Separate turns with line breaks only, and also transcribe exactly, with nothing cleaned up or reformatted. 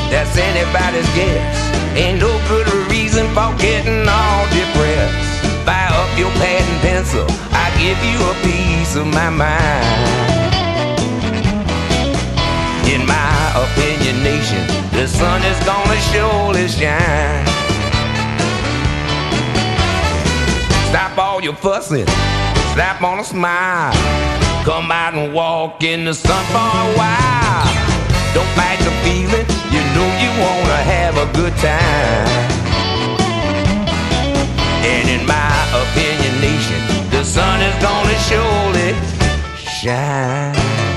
That's anybody's guess. Ain't no good reason for getting all depressed. Fire up your pad and pencil, I give you a piece of my mind. In my opinion, nation, the sun is gonna surely shine. Stop all your fussing, slap on a smile. Come out and walk in the sun for a while. Don't fight the feeling, you know you wanna have a good time. And in my opinion, nation, the sun is gonna surely shine.